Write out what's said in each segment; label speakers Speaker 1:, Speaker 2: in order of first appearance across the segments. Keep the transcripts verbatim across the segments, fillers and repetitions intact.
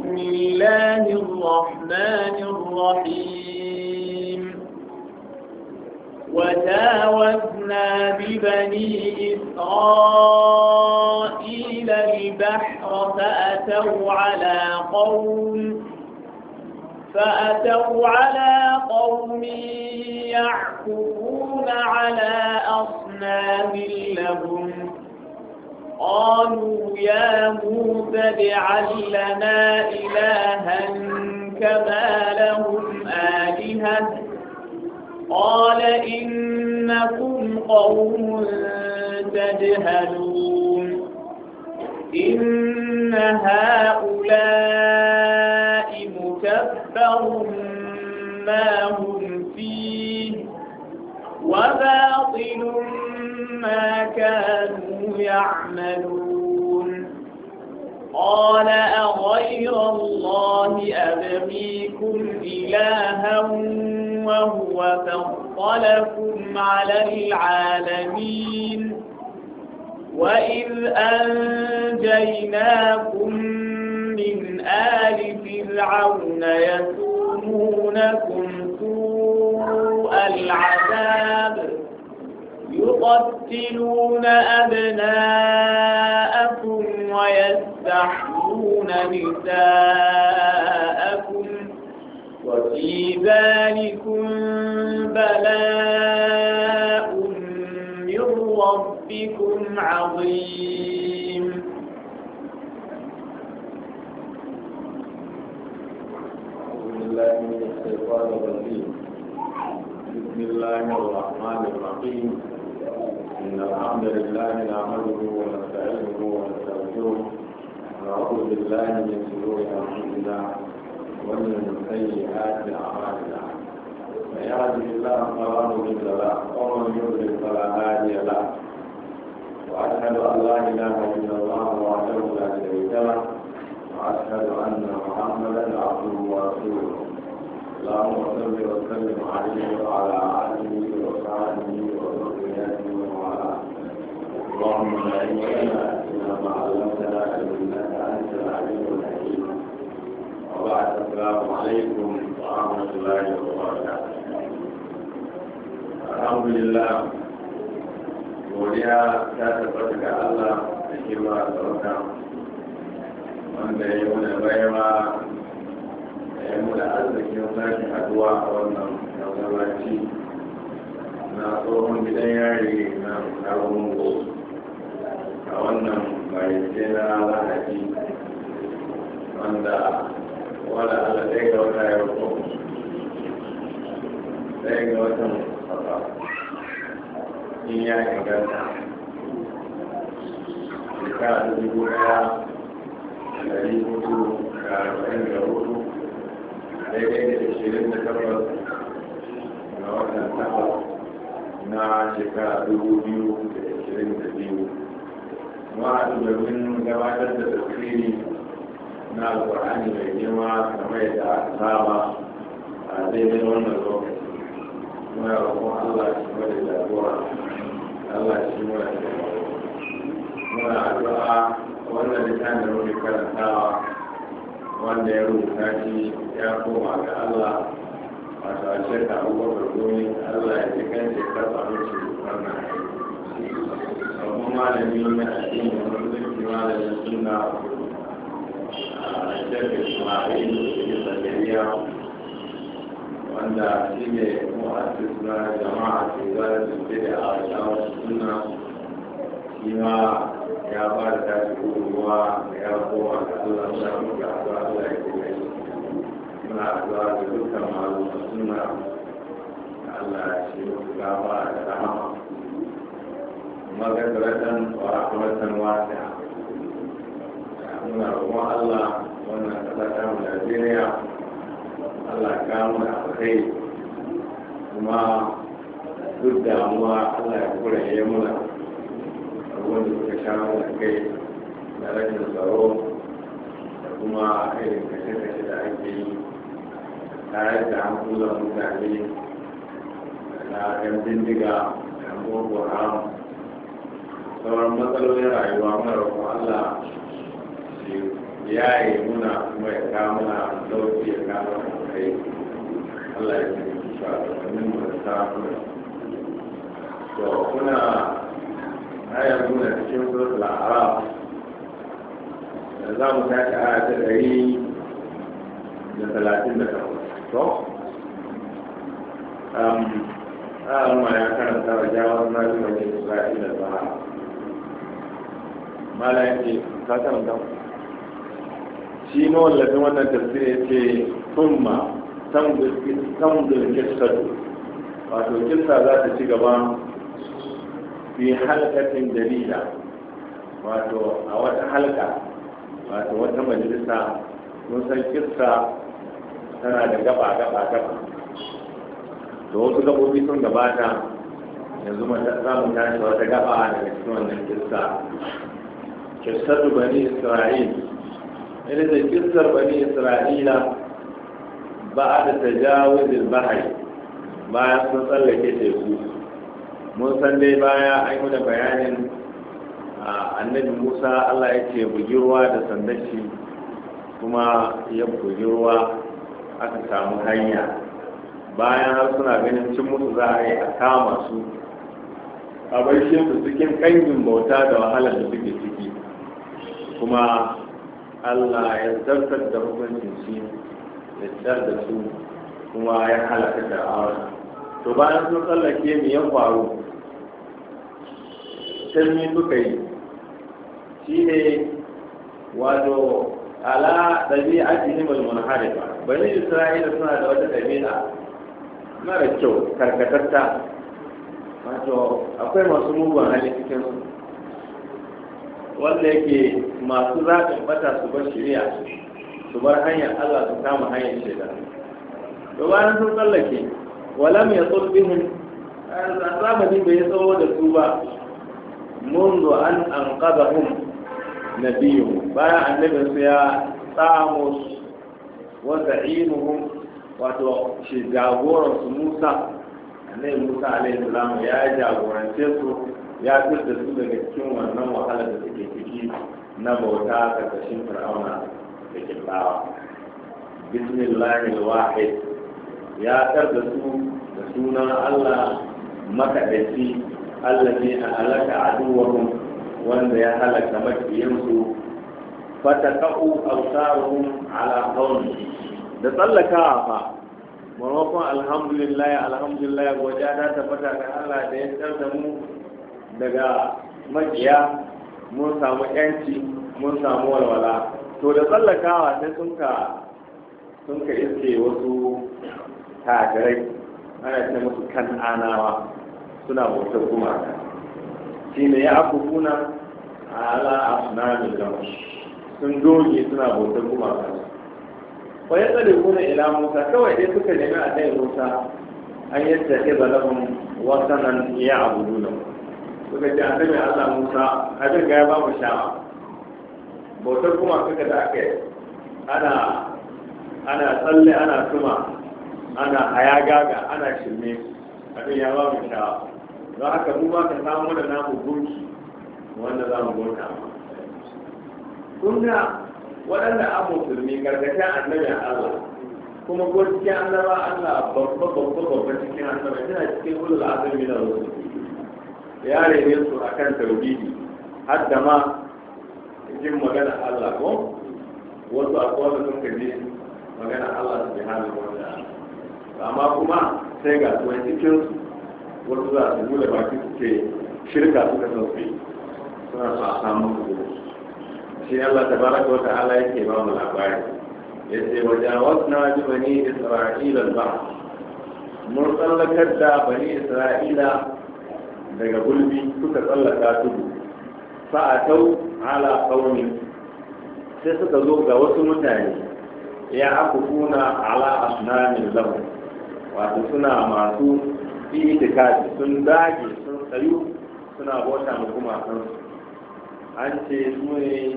Speaker 1: بسم الله الرحمن الرحيم وجاوزنا ببني إسرائيل البحر فأتوا على قوم فأتوا على قوم يعكفون على أصنام لهم قالوا يا موسى اجعل لنا إلها كما لهم آلهة قال إنكم قوم تجهلون إن هؤلاء متبر ما هم فيه وباطل ما كانوا يعملون قال أغير الله أبغيكم إلها وهو فضلكم على العالمين وإذ أنجيناكم من آل فرعون يسومونكم سوء العذاب يقتلون أبناءكم ويستحيون نساءكم وفي ذلكم بلاء من ربكم عظيم
Speaker 2: أعوذ بالله من الشيطان الرجيم بسم الله الرحمن الرحيم إن الحمد لله نحمده ونستعينه ونستغفره ونعوذ بالله من شرور أنفسنا ومن سيئات أعمالنا من يهده الله فلا مضل له ومن يضلل فلا هادي له وأشهد أن لا إله إلا الله وحده لا شريك له وأشهد أن محمدا عبده ورسوله اللهم صل وسلم عليه وعلى آله وصحبه وذريته اللهم لا علم لنا الا ما علمتنا انك انت العليم الحكيم وبعد السلام عليكم ورحمه الله وبركاته الحمد لله godiya ta tabbata ga Allah da girma da sauka wanda ya yi mana baiwa da ya muna arzikin sake haduwa a wannan masallaci na tsohon gidan yari na karon gobe a wannan bayyance na lahadi wanda wanda ala ɗaya ga wata yau ko ɗaya ga watan fasa in ya inganta shekara ta dubu ɗaya da ɗari hudu da arba'in da hudu daidai da ashirin da takwas na watan takwas na shekara dubu biyu da ashirin da biyu wa'adu domin gabatar da tafsiri na alƙur'ani mai girma kamar yadda aka saba a daidai wannan lokaci muna roƙon Allah shi mai da jagora Allah shi mai da jagora muna addu'a wannan littafin da muke karantawa wanda ya rubuta shi ya koma ga Allah wato a shirka abubakar domin Allah ya ji kan shekar abinci wannan aiki malami na addini musulunci malamin suna a shirka ismail da zakariya wanda shi ne mu'assis na jama'a ke zara da ke da a shawar suna shi ma ya ba da tashi gudunmuwa ya koma da Allah ya muka addu'a Allah ya kuma yi muna addu'a da dukkan malamin suna Allah shi muka gaba da rahama magana wa rahmatan wasi'a muna roƙon Allah wannan ƙasa ta mu Najeriya Allah ka mu da alkhairi kuma duk damuwa Allah ya kura ya muna wanda suka sha mana kai na rashin tsaro da kuma irin kashe-kashe da ake yi tare da hankulan mutane na yan bindiga da boko haram sauran matsalolin rayuwa mara roƙon Allah shi ya yi muna kuma ya kawo muna lauki ya kawo muna kai Allah ya ce insha Allah min mu da sa'a to kuna ayar nuna cikin suratul a'raf da za mu tashi aya ta ɗari da talatin da takwas to amma ya karanta wa jawon nabi wani isra'ila ba mala yake ka karanta shi mawallafin wannan tafsir ya ce tumma tamdul kissatu wato kissa za ta ci gaba fi halkatin dalila wato a wata halka wato wata majalisa mun san kissa tana da gaba gaba gaba da wasu gabobi sun gabata yanzu za mu tashi wata gaba daga cikin wannan kissa kissatu bani isra'il ina da kissar bani isra'ila ba da tajawizil bahri bayan sun tsallake teku mun san dai baya an yi da bayanin annabi musa allah ya ce bugi ruwa da sandaci kuma ya bugi ruwa aka samu hanya bayan har suna ganin cin musu za a yi a kama su a barshe su cikin kangin bauta da wahalar da suke ciki kuma allah ya zartar da hukuncin shi ya tsar da su kuma ya halaka da awon to bayan sun tsallake mu ya faru sanyi suka yi shi ne wato ala ɗabi'a jihimul munharifa bani isra'ila suna da wata ɗabi'a mara kyau karkatatta wato akwai masu mugun hali cikin su wanda yake masu zaɓin bata su bar shari'a su bar hanyar Allah su kama hanyar shaida to bayan sun tsallake walam ya tsulbihin zamani bai tsawo da su ba منذ أن أنقذهم نبيهم بايع النبي سيا طاموس وزعيمهم وشجاغور موسى النبي موسى عليه السلام يا جاغور سيسو يا كل su daga cikin wannan wahala da suke ciki na bauta karkashin fir'auna da kibawa bismillahir wahid ya tarda su da sunan Allah makadaci allazi ahlaka aduwahum wanda ya halaka makiyansu fatakau awsaruhum ala qawmi da tsallakawa fa maimakon alhamdulillah alhamdulillah wajada ta fata ga Allah da ya tsar da mu daga makiya mun samu yanci mun samu walwala to da tsallakawa sai sun ka sun ka iske wasu kafirai ana ce musu kan'anawa suna bautar gumaka shi ne ya akufuna ala asnamin lahu sun doge suna bautar gumaka wa ya tsare kuna ila musa kawai dai suka nemi a ɗaya musa an yadda ke zalafin wasanan iya abu nuna suka ce annabi allah musa abin ga ya ba mu sha'awa bautar gumaka da aka yi ana ana tsalle ana tuma ana hayagaga ana shirme abin ya ba mu sha'awa don haka mu ba ka samu da namu gunki wanda za mu bauta ma kun ga waɗanda an musulmi gargashin annabin Allah kuma ko cikin annaba Allah babba babba babba cikin annaba yana cikin ulul azumi da rusul ya rene su akan tauhidi har da ma cikin magana Allah ko wasu akwai wanda sun kaje magana Allah subhanahu wa ta'ala amma kuma sai ga su cikin wasu za su bude baki su ce shirka suka sauke suna su a samun su shi Allah tabaraka wa ta'ala yake ba mu labari yace wa jawazna bi bani isra'ila al-bahr mun tsallakar da bani isra'ila daga gulbi suka tsallaka tudu fa'atau ala qaumi sai suka zo ga wasu mutane ya akufuna ala asnamin lahu wato suna masu itikafi sun dage sun tsayu suna bauta mu kuma kansu an ce su ne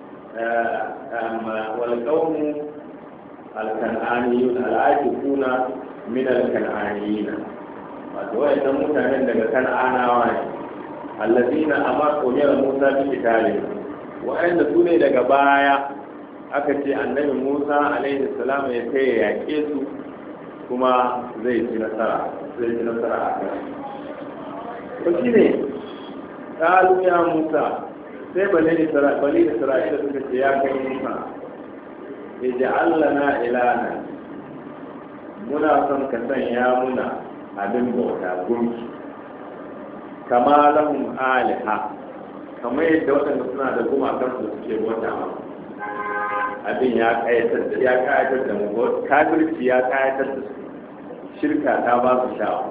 Speaker 2: والقوم الكنعانيون العاكفون من الكنعانيين وأتوى إن موسى عندك كنعاناوان الذين أمروا من موسى بقتالهم وأن سوني لك بايا aka ce annabi Musa alaihi salam ya kai ya yaƙe su kuma zai ci nasara zai ci nasara a kan to shine qalu ya Musa sai bani Isra'ila bani Isra'ila suka ce ya kai Musa ij'al lana ilana muna son ka sanya muna abin bauta gunki kama lahum aliha kamar yadda waɗanda suna da gumakan su suke bauta ma abin ya kayatar da ya kayatar da mu kafirci ya kayatar da su shirka ta ba su sha'awa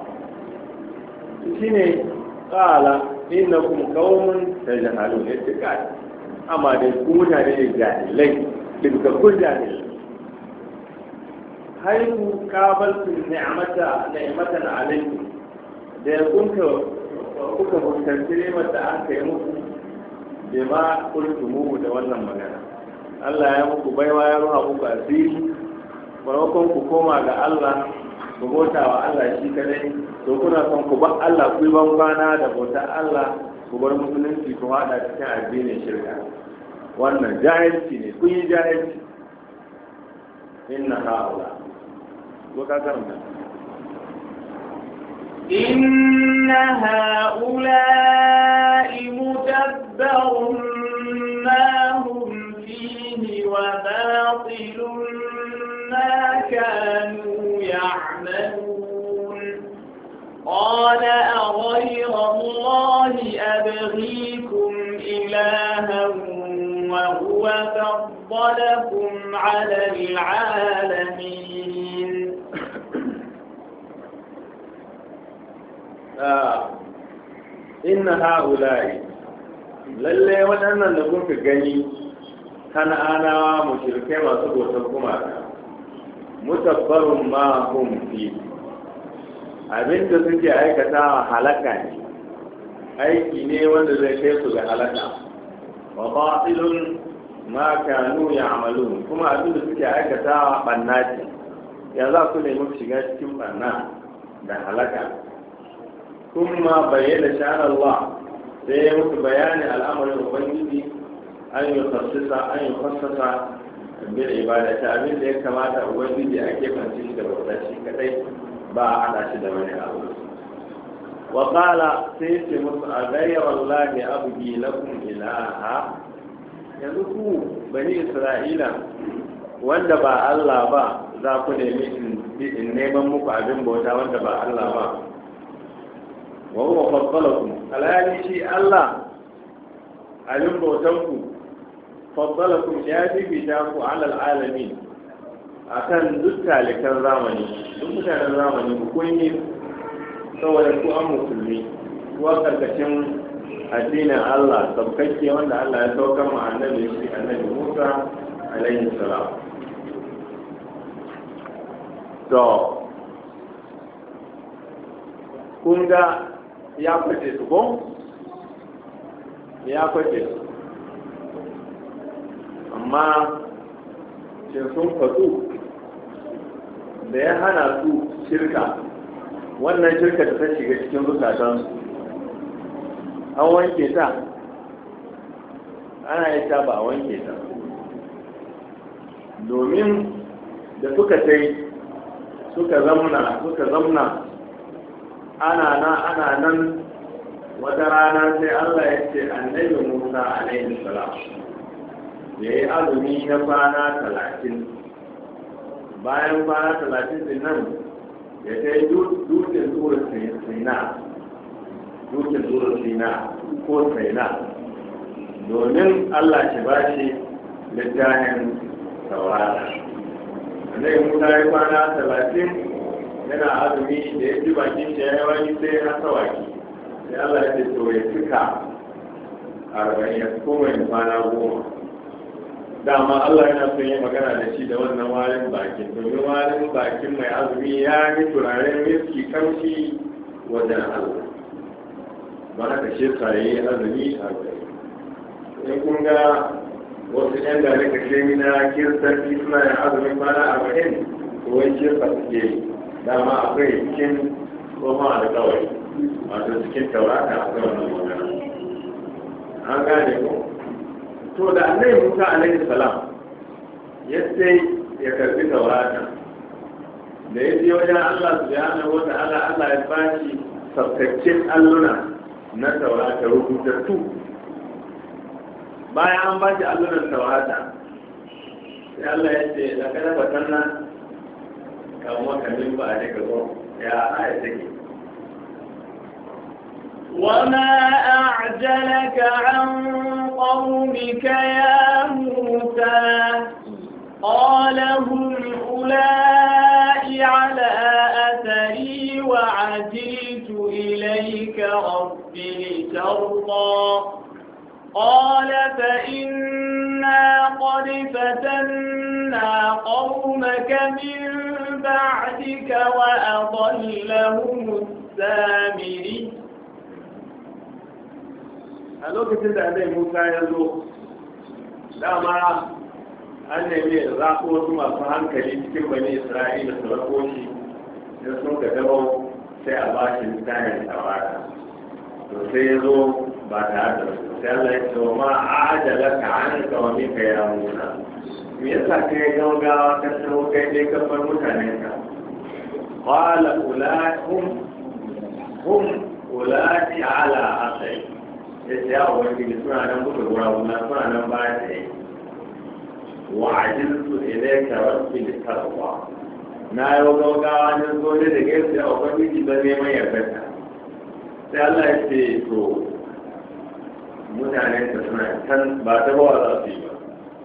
Speaker 2: shine qala innakum qaumun tajhalun ittiqa amma dai ku mutane ne jahilai daga kun jahilai haihu kabaltu ni'mata ni'matan alaykum da kunka kuka fuskanci nemar da aka yi muku bai ma kultumu da wannan magana Allah ya muku baiwa ya ruha muku asiri maimakon ku koma ga Allah ku bauta wa Allah shi kadai to kuna son ku bar Allah ku yi ban kwana da bautar Allah ku bar musulunci ku hada cikin addinin shirka wannan jahilci ne kun yi jahilci inna ha'ula ko ka karanta
Speaker 1: إن هؤلاء متبر ما هم فيه وباطل ما كانوا يعملون قال أغير الله أبغيكم إلها وهو فضلكم على العالمين
Speaker 2: inna ha'ula'i lalle waɗannan da kuka gani kan'anawa mushrikai masu bautar gumaka mutabbarun ma hum fi abinda suke aikatawa halaka ne aiki ne wanda zai kai su ga halaka wa batilun ma kanu ya'malun kuma abinda suke aikatawa banna ce ya za ku nemi shiga cikin banna da halaka kuma bayyana sha'an Allah sai ya mutu bayani al'amarin ubangiji an yi khassasa an yi khassasa bil ibadati abin da ya kamata ubangiji a kefance shi da bauta shi kadai ba a hada shi da wani abu wa qala sai ce musu a ghayra Allah abdi lakum ilaha yanzu ku bani Isra'ila wanda ba Allah ba za ku nemi in neman muku abin bauta wanda ba Allah ba wa huwa faddalakum alhali shi Allah abin bautanku faddalakum ya bibita ku alal alamin akan duk talikan zamani duk mutanen zamani ku kun yi saboda ku an musulmi kuwa karkashin addinin Allah sabkakke wanda Allah ya saukar ma annabi shi annabi Musa alaihi salam to kun ga ya kwace su ko ya kwace su amma shin sun fatu da ya hana su shirka wannan shirka da ta shiga cikin zukatansu an wanke ta ana yi ta ba a wanke ta domin da suka tai suka zamna suka zamna ana nan ana nan wata rana sai Allah ya ce annabi Musa alaihi salam ya yi azumi na kwana talatin bayan kwana talatin din nan ya kai dutsen turin sina dutsen turin sina ko sina domin Allah shi ba shi littafin saurara annabi Musa ya kwana talatin yana azumi da ya ji bakin shi ya yi wani sai ya sawaki sai Allah ya ce to ya cika arba'in ya kuma yin kwana goma dama Allah yana son yi magana da shi da wannan warin bakin domin warin bakin mai azumi ya yi turaren miski kamshi wajen Allah ba haka shi sa yi azumi a gari in kun ga wasu yan da rika shemi na kiristanci suna yin azumin kwana arba'in ko wani kirsa suke yi dama akwai cikin goma da kawai wato cikin taurata akwai wannan magana an gane ko to da annabi Musa alaihi salam yadda ya karbi taurata da ya je wajen Allah subhanahu wa ta'ala Allah ya bashi sabtaccen alluna na taurata rubutattu bayan an bashi allunan taurata sai Allah ya ce da kada batan nan kamar kamin ba a daga zo ya aya take
Speaker 1: وما أعجلك عن قومك يا موسى قال هم أولئك على أثري وعجلت إليك رب لترضى قال فإنا قد فتنا قومك من بعدك وأضلهم السامري.
Speaker 2: a lokacin da annabi Musa ya zo dama an nemi ya zaɓo wasu masu hankali cikin bani Isra'ila su rako shi da sun ka dawo sai a ba shi littafin tawata to sai ya zo ba tare da su sai Allah ya ce wa ma ajala ka an ka wa mika ya Musa me yasa kai gaugawa ka tsawo kai dai ka bar mutanen ka qala ulahum hum ulati ala asai ya ce ya ubangiji suna nan buga gurabuna suna nan baya da yi wa ajiltu ilayka rabbi litarda na yi gaugawa ne zo ne da gaisu ya ubangiji don neman yardarka sai Allah ya ce to mutanen ka suna can ba ta bawa za su yi ba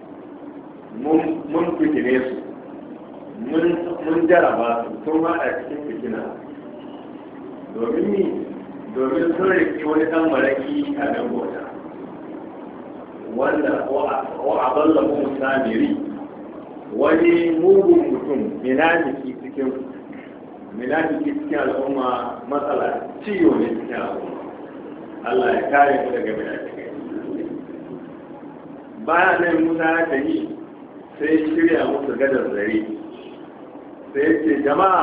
Speaker 2: mun fitine su mun jaraba su sun haɗa cikin fitina domin ni domin sun rike wani ɗan maraki a nan bauta wanda ko a balla mun samiri wani mugun mutum minafiki cikin minafiki cikin al'umma matsala ciwo ne cikin al'umma Allah ya kare mu daga minafikai bayan nan Musa ya tafi sai shirya musu gadar zare sai ce jama'a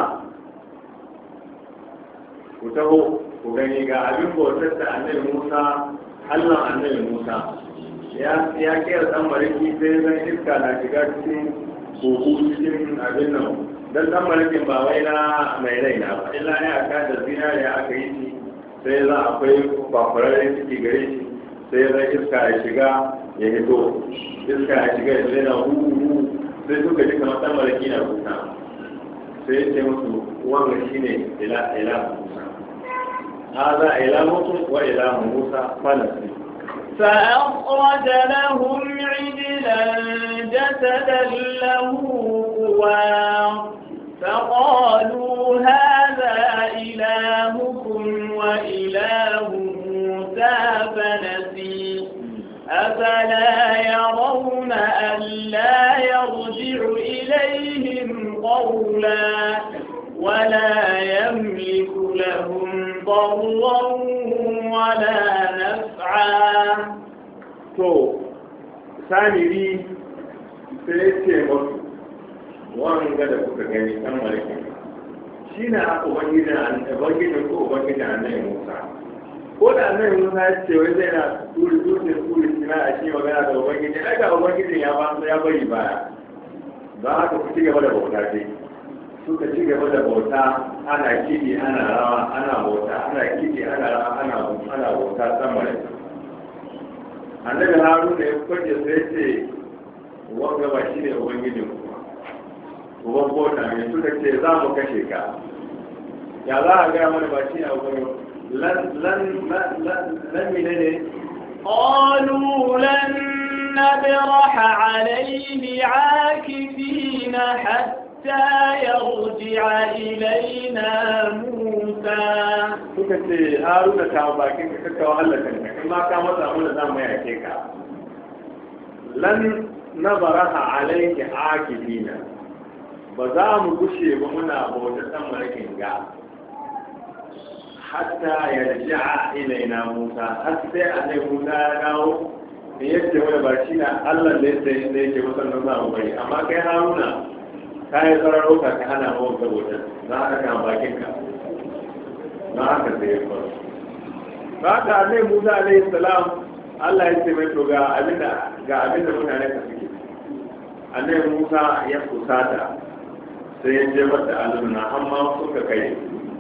Speaker 2: ku taho ku gani ga abin bautar da annabi Musa Allah annabi Musa ya ya kera dan mariki sai zan iska na shiga cikin kogo cikin abin nan dan dan marikin ba wai na mai raina ba illa ya aka da zinariya aka yi shi sai za akwai kwakwararin ciki gare shi sai zan iska ya shiga ya hito iska ya shiga ya zai na huhu sai suka ji kamar dan mariki na kusa sai ya ce musu wannan shine ila ila Musa هذا إلهكم وإله موسى فنسي
Speaker 1: فأخرج لهم عجلا جسدا له خوار فقالوا هذا إلهكم وإله موسى فنسي أفلا يرون ألا يرجع إليهم قولا ولا يملك لهم ضرا ولا نفعا.
Speaker 2: to samiri sai ce musu wanga da kuka gani kan mulkin shi na aka ubangijin ko ubangijin annabi Musa ko da annabi Musa ya ce wai zai na turi turi turi sina a shi magana da ubangijin ai ga ubangijin ya ba ya bari baya ba haka ku ci gaba da bauta dai suka ci gaba da bauta ana kiɗi ana rawa ana bauta ana kiɗi ana rawa ana ana bauta sama da annabi haruna ya kwaje sai ce wanga ba shi ne ubangijin kuma uban bauta ne suka ce za mu kashe ka ya za a gaya mana ba shi ne ubangijin lan lan lan lan mine ne
Speaker 1: قالوا لن نبرح عليه عاكفين حتى يرجع إلينا موسى.
Speaker 2: suka ce haruna ta bakin ka kakka wahala kanka in ma ka masa abin da za mu yake ka lan nabaraha alayki akifina ba za mu gushe ba muna bauta dan malakin ga hatta yarji'a ilaina Musa har sai annabi Musa ya dawo da yake wanda ba shi na Allah da yake da yake musan za mu bari amma kai haruna kai sararo ka ka hana mu saboda za ka kan bakin ka na haka sai ya faru ba ka annabi Musa alaihi salam Allah ya ce mai to ga abinda ga abinda mutane ka suke annabi Musa ya kusata sai ya jefar da alluna amma suka kai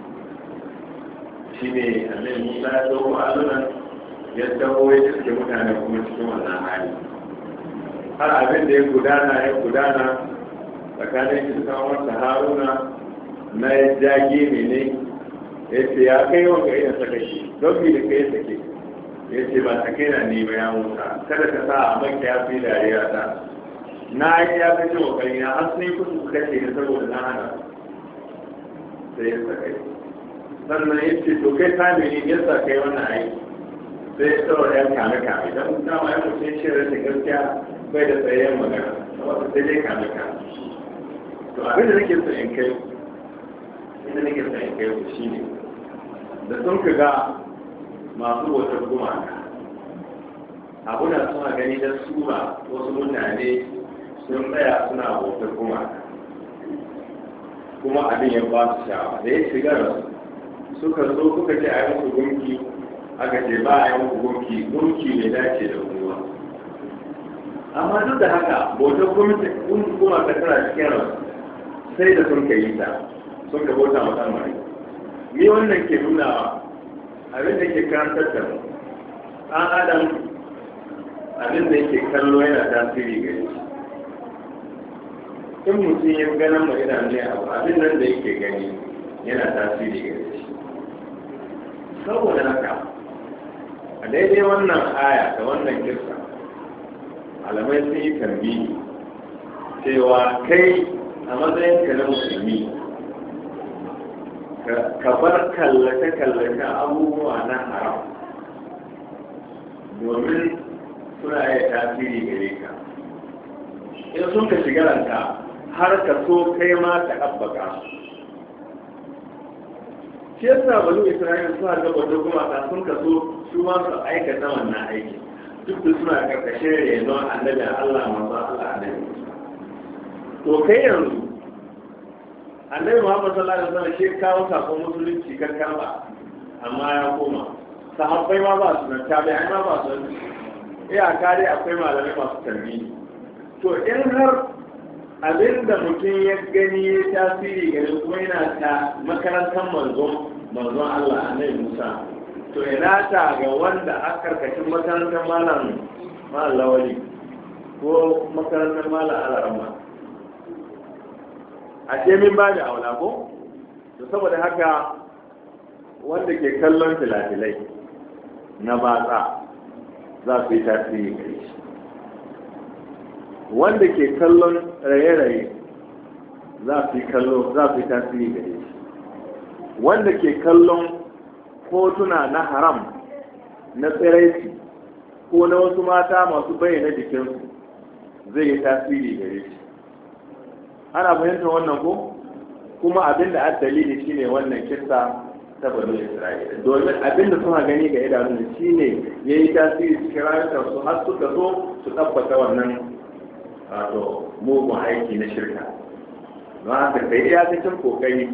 Speaker 2: shi ne annabi Musa ya dauko allunan ya dawo ya cike mutane kuma cikin wannan hali har abin da ya gudana ya gudana tsakanin kirkawarsa Haruna na ya jage ne ne ya ce ya kai wanga iya saka shi don bi da kai sake ya ce ba ta kai na ne ba ya Musa kada ka sa a maka ya fi dariya ta na yi ya fi jin kokari na har sun yi kusa su kashe ne saboda na hana sai ya saka shi sannan ya ce to kai ta ne ya sa kai wannan aiki sai ya tsawar yan kame kame don dama ya mutum shi rashin gaskiya bai da tsayayyen magana wata sai dai kame kame to abin da nake so in kai inda nake so in kai ku shi ne da sun ka ga masu bautar gumaka abu na suna gani da sura wasu mutane sun tsaya suna bautar gumaka kuma abin ya ba su sha'awa da ya shiga da su suka zo kuka ce a yi musu gunki aka ce ba a yi musu gunki gunki mai dace da ruwa amma duk da haka bautar gumaka tana cikin rasu sai da sun ka yi ta sun ka bauta musamman ni wannan ke nuna abin da ke karantar da mu ɗan adam abin da yake kallo yana tasiri gare shi in mutum ya ganin mai idanu ne abu abin nan da yake gani yana tasiri gare shi saboda haka a daidai wannan aya da wannan kirsa alamai sun yi tambayi cewa kai a matsayinka na musulmi ka bar kallace-kallace abubuwa na haram domin suna yi tasiri gare ka in sun ka shiga ranka har ka so kai ma ka ɗabbaka shi yasa bazu isra'ila suna gaba da kuma ka sun ka so su ma su aikata wannan aiki duk da suna karkashin renon annabi Allah manzo Allah annabi to kai yanzu annabi Muhammad sallallahu alaihi wasallam shi kawo sakon musulunci karkar ba amma ya koma sahabbai ma ba su nan tabi'ai ma ba su nan iya kare akwai malamai masu tarbiyya to in har abinda mutum ya gani ya tasiri gare kuma yana ta makarantar manzon manzon Allah annabi Musa to ina ta ga wanda aka karkashin makarantar malam malam Lawali ko makarantar malam Alarama a ce min ba da aula ko to saboda haka wanda ke kallon filafilai na batsa za su yi tasiri gare shi wanda ke kallon raye-raye za su yi kallo za su yi tasiri gare shi wanda ke kallon hotuna na haram na tsiraici ko na wasu mata masu bayyana jikinsu zai yi tasiri gare shi ana fahimtar wannan ko kuma abinda a dalili shine wannan kissa ta banu Isra'ila domin abinda suna gani ga idanun shine yayi tasiri cikin rayuwar su har suka zo su tabbata wannan wato mugun aiki na shirka don haka kai iya cikin kokari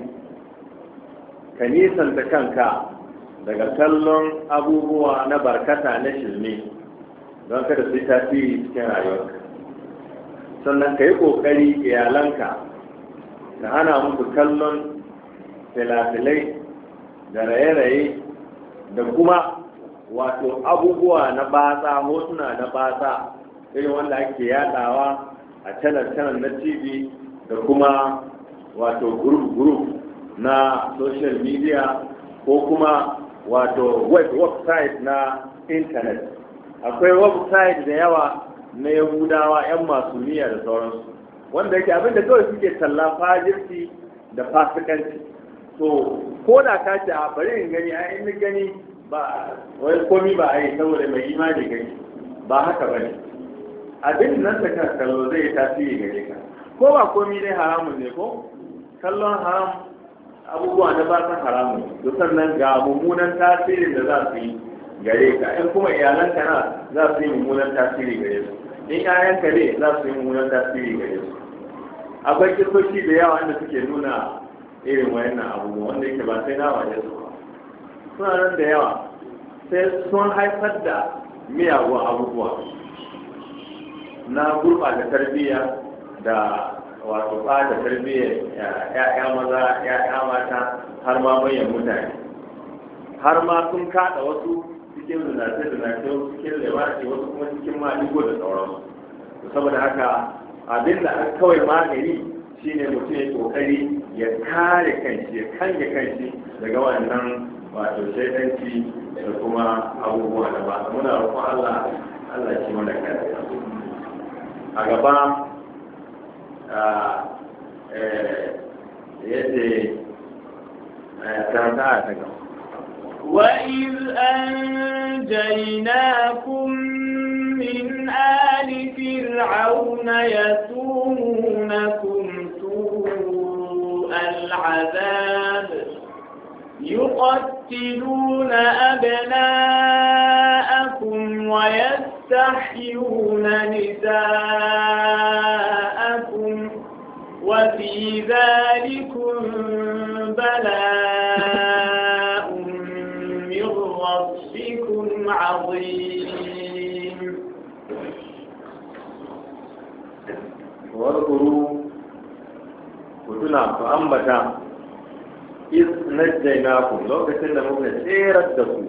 Speaker 2: ka nisanta kanka daga kallon abubuwa na barkata na shirme don kada su yi tasiri cikin rayuwarka sannan ka yi ƙoƙari iyalanka ka hana musu kallon filafilai da raye-raye da kuma wato abubuwa na batsa hotuna na batsa irin wanda ake yadawa a channel-channel na tv da kuma wato group-group na social media ko kuma wato website na internet akwai website da yawa na yahudawa 'yan masumiya da sauransu wanda yake abinda kawai suke talla fajirci da fasikanci to ko da ka ce a bari in gani a in gani ba wai komi ba a yi saboda mai imani gani ba haka ba ne abin nan da kan kallo zai tasiri gare ka ko ba komi dai haramun ne ko kallon haram abubuwa na ba san haramun to sannan ga mummunan tasirin da za su yi gare ka in kuma iyalanka na za su yi mummunan tasiri gare su in ƴaƴanka ne za su yi mummunan tasiri gare su akwai kisoshi da yawa wanda suke nuna irin wayannan abubuwa wanda yake ba sai na waje su ba suna nan da yawa sai sun haifar da miyagun abubuwa na gurɓata tarbiyya da wato ɓata tarbiyyar ya'ya maza ya'ya mata har ma manyan mutane har ma sun kada wasu cikin zinace-zinace wasu cikin lewaci wasu kuma cikin maligo da sauransu saboda haka abin da aka kawai magani shine mutum ya kokari ya kare kanshi ya kange kanshi daga wannan wato shaidanci da kuma abubuwa da ba muna roƙon Allah Allah shi mana kare a gaba yadda ta ta ta gaba
Speaker 1: وَإِذْ أَنْجَيْنَاكُمْ مِنْ آلِ فِرْعَوْنَ يَسُومُونَكُمْ سُوءَ الْعَذَابِ يُقَتِّلُونَ أَبْنَاءَكُمْ وَيَسْتَحْيُونَ نِسَاءَكُمْ وَفِي ذَلِكُمْ بَلَاءٌ مِّن رَّبِّكُمْ عَظِيمٌ.
Speaker 2: واذكروا وتنا فأنبتا إذ نجيناكم لو كتنا ممكن سيرت دكم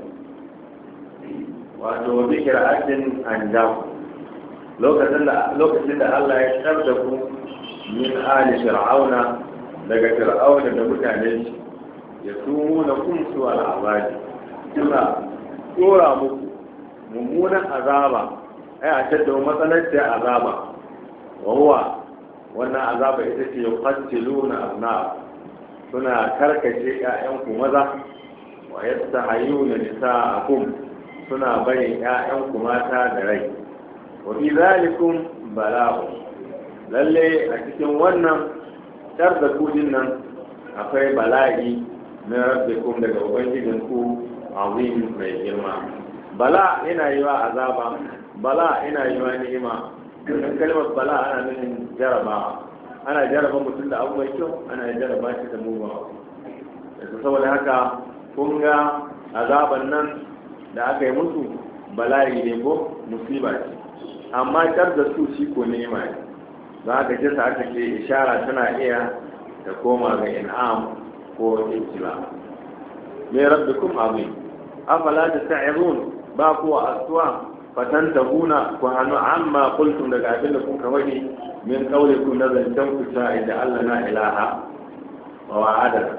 Speaker 2: wato bikir ajin an jaku lokacin da lokacin da Allah ya shigar da ku min ali fir'auna daga fir'auna da mutanen shi ya tumu na kumsu al'azabi suna dora muku mummunan azaba ai a tadda matsalancin azaba wa huwa wannan azaba ita ce yuqattiluna abna suna karkace ƴaƴanku maza wa yastahayuna nisa'akum suna bari ƴaƴanku mata da rai wa fi zalikum bala'u lalle a cikin wannan tar da kudin nan akwai bala'i na rabbikum daga ubangijinku azim mai girma. Bala yana yi wa azaba, bala yana yi wa ni'ima. Wannan kalmar bala ana nufin jarabawa, ana jaraba mutum da abu mai kyau, ana jaraba shi da mugun abu. Saboda haka kun ga azaban nan da aka yi musu bala'i ne ko musiba ce, amma tar da su shi ko ni'ima ne. Za ka ji sa aka ce ishara tana iya ta koma ga in'am ko ibtila. Me rabbikum azim afala tas'irun ba ku aswa fatantahuna ku hanu amma qultum daga abin da kun kawai min qaulikum nazantan ku ta inda Allah na ilaha wa wa'ada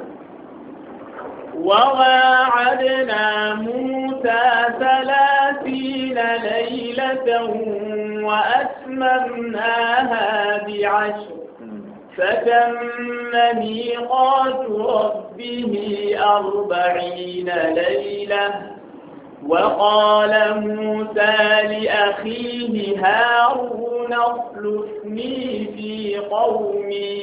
Speaker 1: وواعدنا موسى ثلاثين ليلة وأتممناها بعشر فتم ميقات ربه أربعين ليلة وقال موسى لأخيه هارون اخلفني في قومي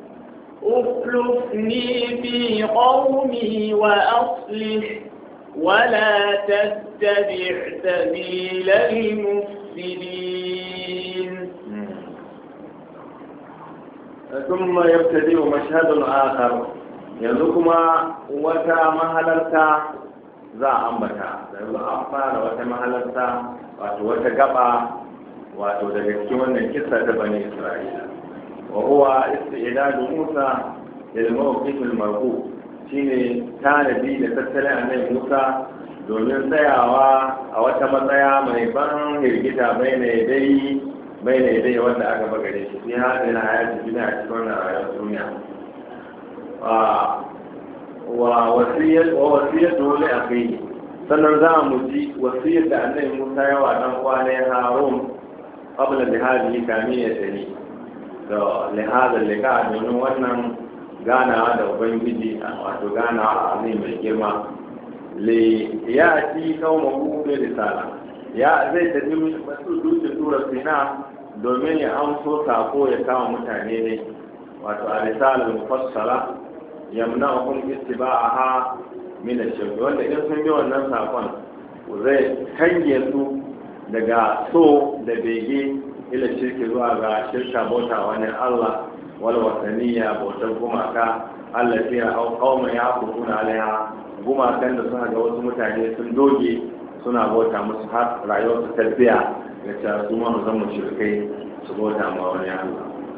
Speaker 1: اخلفني في قومي وأصلح ولا تتبع سبيل المفسدين.
Speaker 2: ثم يبتدئ مشهد آخر يذكما وتا مهللتا za a ambata yanzu an fara wata mahalarta wato wata gaba wato daga cikin wannan kissa ta bani Isra'ila wa huwa istidadu Musa lil mawqif al marbu shine tanadi da tattalin annabi Musa domin tsayawa a wata matsaya mai ban hirgita bai ne dai bai ne dai wanda aka bagare shi sai hadin hayati bina a cikin wannan rayuwar duniya wa wasiyar wa wasiyar dole a kai sannan za mu ji wasiyar da annabi Musa ya wa dan kwane Harun qabla da hadi kamiya tani da lihada lika domin wannan ganawa da ubangiji wato ganawa a mai girma le ya ci kauma ku da risala ya zai tafi masu dutse tura sina domin ya amso sako ya kama mutane ne wato a risalar mufassala yamna'ukum ittiba'aha min ash-shirk wanda idan sun bi wannan sakon zai kange su daga so da bege ila shirki zuwa ga shirka bauta wani Allah wal wataniya bautar gumaka Allah ya au qauma yaquluna alaiha gumakan da suka ga wasu mutane sun doge suna bauta musu har rayuwar su tarbiya ga cewa su ma zan mu shirkai su bauta ma wani Allah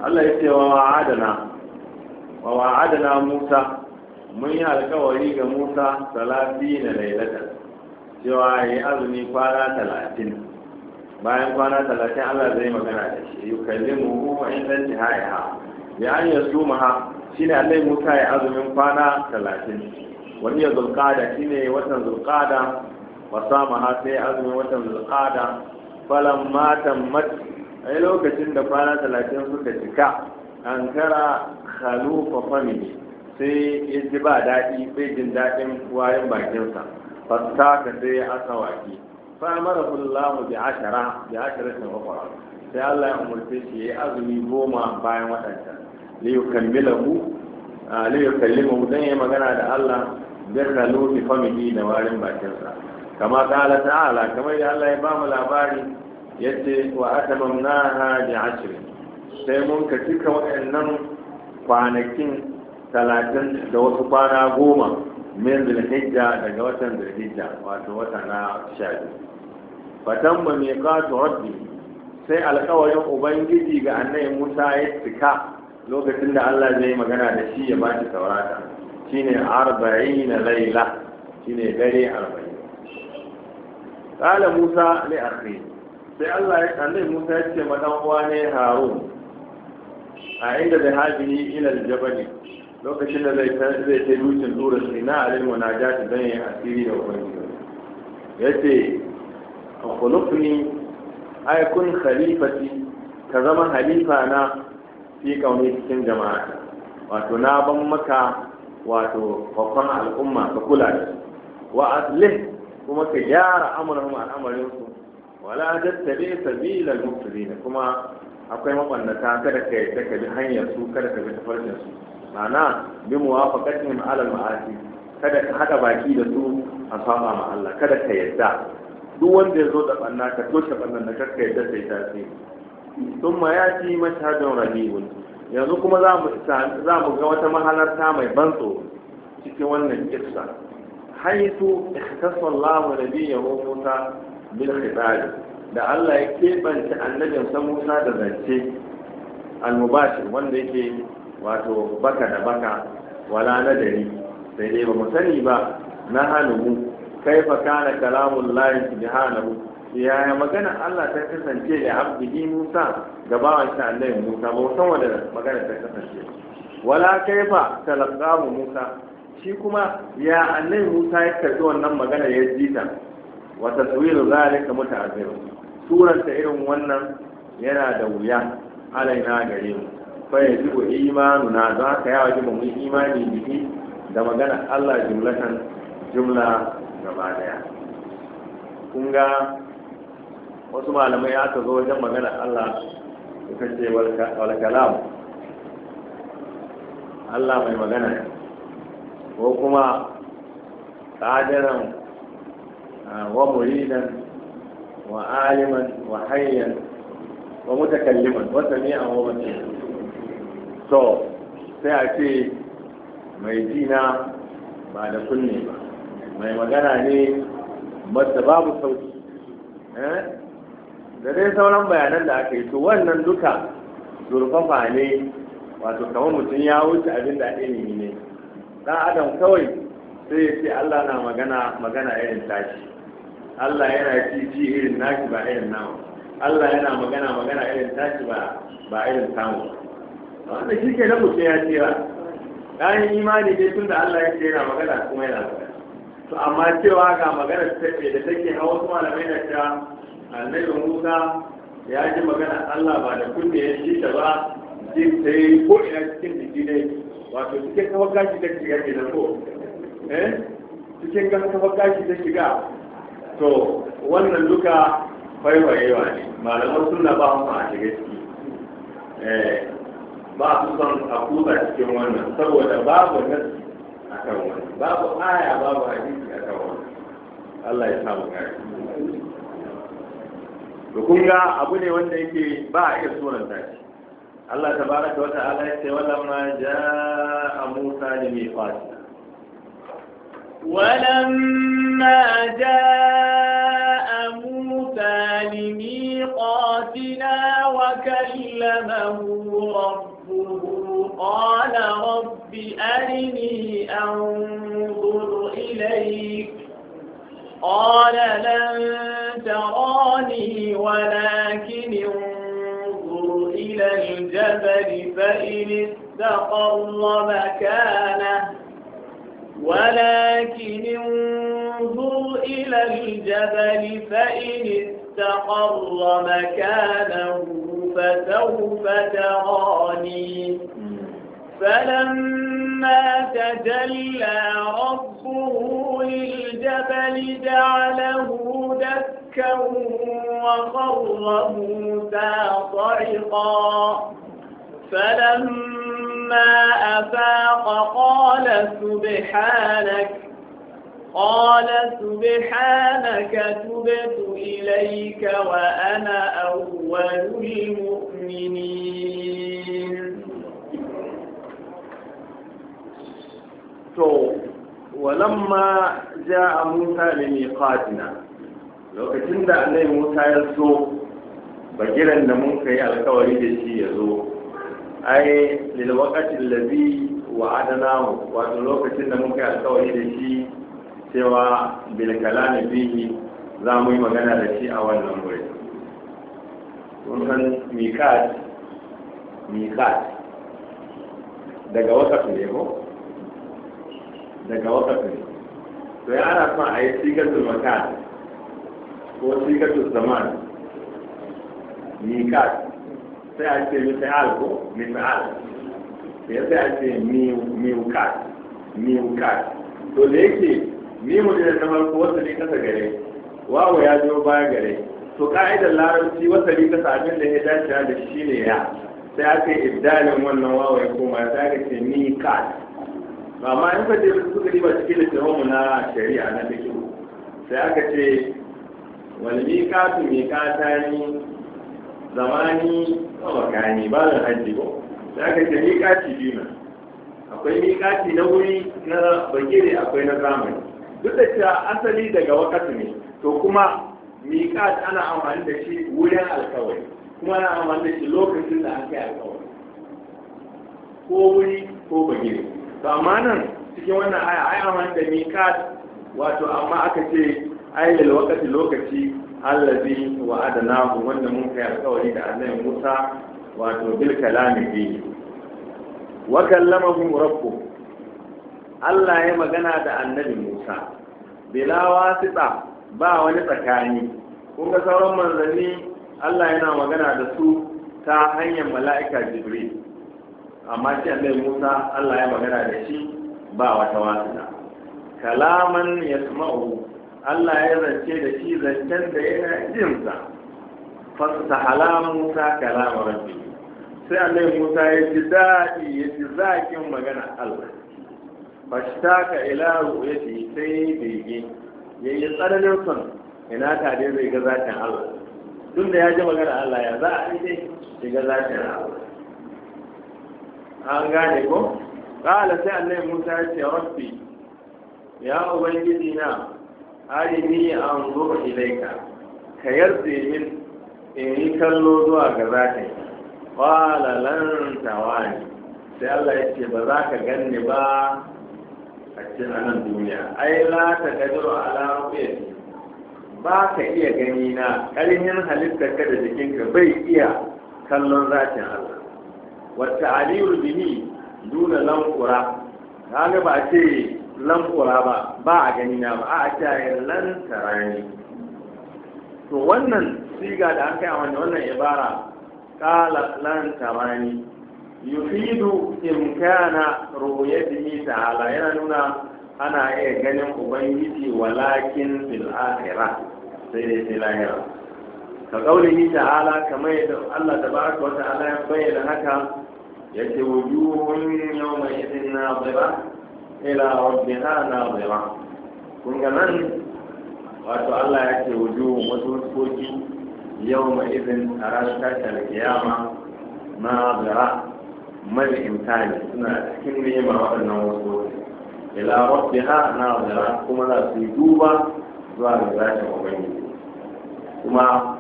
Speaker 3: Allah ya ce wa wa'adana wa wa'adana Musa mun yi alkawari ga Musa salati na lailatan cewa ya yi azumi kwana talatin bayan kwana talatin Allah zai magana da shi yi kallimu wa inda tihaiha ya an yi su maha shi ne Allah Musa ya azumin kwana talatin wani ya zulkada shi ne watan zulkada wasa maha sai azumin watan zulkada falon matan mat a lokacin da kwana talatin suka cika an kara khalufa family sai ya ji ba daɗi bai jin daɗin wayan bakinsa fastaka sai ya asawaki fa mara kullahu bi ashara bi asharatin ukhra sai Allah ya umurce shi ya azumi goma bayan wadanta li yukammilahu li yukallimu dan ya magana da Allah bi khalufi family da warin bakinsa kama qala ta'ala kamar da Allah ya ba mu labari yace wa atamamnaha bi ashrin sai mun ka cika waɗannan kwanakin talatin da wasu kwana goma min zulhijja daga watan zulhijja wato wata na sha biyu fatan ba mai kato rabbi sai alkawarin ubangiji ga annabi musa ya cika lokacin da allah zai magana da shi ya ba shi saurata shine arba'in na laila shine dare arba'in kala musa li akhi sai allah ya annabi musa ya ce ma dan uwa ne harun a inda da hajji ila aljabali lokacin da zai zai ta dutsen dura sina alil munajati dan yin asiri da ubangiji yace khulufni ay kun khalifati ka zama halifa na fi kauni cikin jama'a wato na ban maka wato babban al'umma ka kula da wa aslih kuma ka gyara amurhum al'amarin su wala tattabi sabila al-mufsidin kuma akwai mabannata kada ka yadda ka bi hanyar su kada ka bi tafarkin su ma'ana bi muwafaqatihim ala al-ma'asi kada ka hada baki da su a saba ma Allah kada ka yadda duk wanda ya zo da banna ka toshe bannan da karka yadda sai ta ce thumma yati mashhadun rahibun yanzu kuma za mu za mu ga wata mahalarta mai ban tsoro cikin wannan kissa haitu ikhtassa Allahu nabiyyahu Musa bil khitab da Allah ya keɓance annabinsa Musa da zance al-mubashir wanda yake wato baka da baka wala nadari sai dai ba mu sani ba na hannu kaifa kana kalamun lahi subhanahu ya magana Allah ta kasance da abdihi Musa ga bawan shi annabi Musa ba san wanda magana ta kasance wala kaifa talaqamu Musa shi kuma ya annabi Musa ya karbi wannan magana ya jita wa taswiru zalika muta'azzir suranta irin wannan yana da wuya alaina gare mu fa yajibu imanuna za ka yawa jiba mu imani bihi da magana Allah jumlatan jumla gaba daya kun ga wasu malamai aka zo wajen magana Allah suka ce wal kalam Allah mai magana ko kuma qadiran wa muridan wa aliman wa hayyan wa mutakalliman wa sami'an wa basira to sai a ce mai jina ba da kunne ba mai magana ne mata babu sauki da dai sauran bayanan da aka yi to wannan duka zurfafa ne wato kamar mutum ya wuce abin da ilimi ne dan adam kawai sai ya ce Allah na magana magana irin tashi Allah yana ci ji irin nashi ba irin namu Allah yana magana magana irin tashi ba ba irin tamu wanda shi ke na mutum ya tsira ɗayan imani dai tun da Allah ya ce yana magana kuma yana magana to amma cewa ga magana da take hawa wasu malamai na cewa annabi Musa ya ji magana Allah ba da kunne ya ji ta ba ji sai ko ina cikin jiki ne wato cikin kawar gashi ta shiga ke da ko eh cikin kawar gashi ta shiga to wannan duka faifayewa ne malaman sunna ba su a shiga ciki eh ba su son a kusa cikin wannan saboda babu nasi a kan wannan babu aya babu hadisi a kan wannan Allah ya samu gari to kun ga abu ne wanda yake ba a iya sunan tashi Allah tabaraka wa ta'ala ya ce wala ma jaa Musa li miqatina
Speaker 1: ولما جاء موسى لميقاتنا وكلمه ربه قال رب أرني أنظر إليك قال لن تراني ولكن انظر إلى الجبل فإن استقر مكانه ولكن انظر إلى الجبل فإن استقر مكانه فسوف تراني فلما تجلى ربه للجبل جعله دكا وخر موسى صعقا فلما أفاق قال سبحانك قال سبحانك تبت إليك وأنا أول المؤمنين.
Speaker 3: to walamma ja'a Musa limiqatina lokacin da Annabi Musa ya zo bagiran da mun kai alkawari da shi ya zo ai lil waqti allazi wa'adnahu wato lokacin da mun kai alkawari da shi cewa bil kalami bihi za mu yi magana da shi a wannan wuri kun san miqat miqat daga waqti ne ko daga wakafin to ya ana son a yi sigatul makan ko sigatul zaman mikat sai a ce misal ko misal ya sai a ce miukat miukat to da yake mimu da ta farko wata ne kasa gare wawo ya zo baya gare to ka'idar larabci wata ne kasa abin da ya dace da shi ne ya sai aka yi ibdalin wannan wawo ya koma sai aka ce mikat amma in kaje suka riba cikin littafin na shari'a na fiqh sai aka ce wal miqatu miqatani zamani wa makani ba da haji ko sai aka ce miqati biyu akwai miqati na wuri na bagire akwai na zamani duk da cewa asali daga wakati ne to kuma miqat ana amfani da shi wurin alkawari kuma ana amfani da shi lokacin da aka yi alkawari ko wuri ko bagire to amma nan cikin wannan aya ai amfani da miqat wato amma aka ce ayyul waqti lokaci allazi wa'adnahu wanda mun kai alƙawari da Annabi Musa wato bil kalami bi wa kallamahu rabbuh Allah ya magana da Annabi Musa bila wasita ba wani tsakani kun ga sauran manzanni Allah yana magana da su ta hanyar mala'ika Jibril amma shi Annabi Musa Allah ya magana da shi ba wata wasita kalaman yasma'u Allah ya zance da shi zancen da yana jinsa fastahala Musa kalama rabbi sai Annabi Musa ya ji daɗi ya ji zakin magana Allah fashtaka ila ru'yati sai bege yayi tsananin son ina ta dai zai ga zakin Allah tun da ya ji magana Allah ya za a yi dai ya ga zakin Allah an gane ko kala sai Annabi Musa ya ce rabbi ya ubangiji na arini an zo ilaika ka yarda min in yi kallo zuwa ga zakai qala lan tawani sai Allah ya ce ba za ka ganni ba a cikin anan duniya ai la ta kadiru ala ru'yati ba ka iya gani na ƙarfin halittar ka da jikinka bai iya kallon zatin Allah wata aliyu bihi duna lankura kaga ba ce lankura ba ba a gani na ba a ce lan tarani to wannan siga da aka yi a wannan ibara qala lan tarani yufidu imkana ru'yatihi ta'ala yana nuna ana iya ganin ubangiji walakin fil akhirah sai dai sai lahira ka kaulihi ta'ala kamar yadda Allah tabaraka wa ta'ala ya bayyana haka yace wujuhun yawma idhin nadira ila rabbiha nadira kun ga nan wato Allah ya ce wujuhun wasu fuskoki yawma idhin a ranar tashar kiyama nadira mai imtani suna cikin nema waɗannan wasu ila rabbiha nadira kuma za su yi duba zuwa ga zashin ubangiji kuma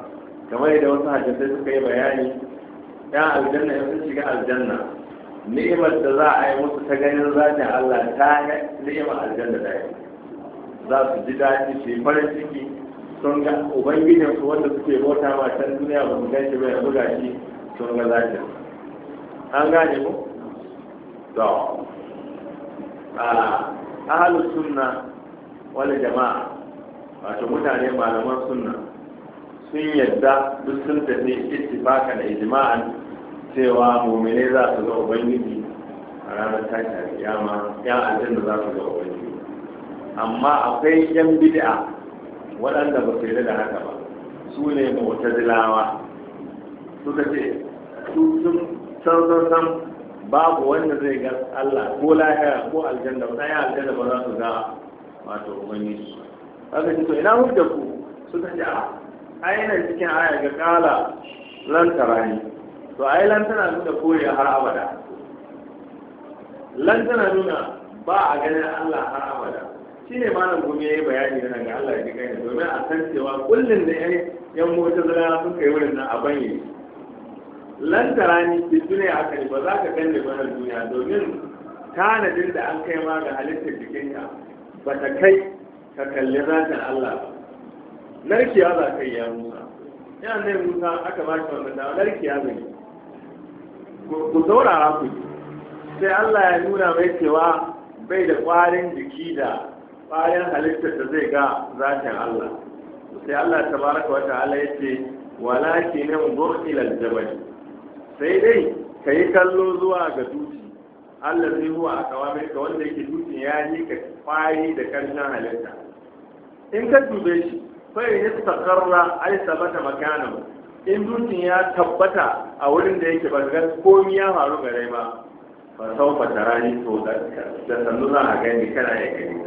Speaker 3: kamar yadda wasu hadisai suka yi bayani yan aljanna in sun shiga aljanna ni'imar da za a yi musu ta ganin zatin Allah ta ni'imar aljanna da yi za su ji daɗi su yi farin ciki sun ga ubangijinsu wanda suke bauta ma can duniya ba su ganshi ba ya buga shi sun ga zatin an gane mu? to a ahalus sunna wani jama'a wato mutane malaman sunna sun yadda duk sun tafi ittifaqan ijma'an cewa mu'mine za su ga ubangiji a ranar tashin kiyama yan aljanna za su ga ubangiji amma akwai yan bid'a waɗanda ba su yarda da haka ba su ne mu'tazilawa suka ce su sun san san san babu wanda zai ga Allah ko lahira ko aljanna ba ya aljanna ba za su ga wato ubangiji haka ce to ina hujja ku suka ce a ainihin cikin aya ga kala lan tarani to ai lan tana nuna koriya har abada lan tana nuna ba a ganin Allah har abada shine malam gumi yayi bayani da ga Allah ya ji kai domin a san cewa kullun da yayi yan mota zara sun kai wurin nan a banye lan tarani ki duniya aka ba za ka ganne ba nan duniya domin tanadin da an kai ma ga halittar jikinka ba ta kai ka kalli zatin Allah ba narkiya za ka yi ya Musa yana zai Musa aka ba shi wannan dawa narkiya zai ku saurara ku sai Allah ya nuna mai cewa bai da ƙwarin jiki da ƙwarin halittar da zai ga zatin Allah sai Allah tabaraka wa ta'ala yace walakin yanzur ila al-jabal sai dai kai kallo zuwa ga dutse Allah zai huwa a kawamai ka wanda yake dutse ya yi ka ƙwari da karshen halitta in ka dube shi fai ya takarra ai sabata makana in dutsen ya tabbata a wurin da yake ba ga komai ya faru gare ba fa sau fa tarani to da da sannu za a gani kana ya gani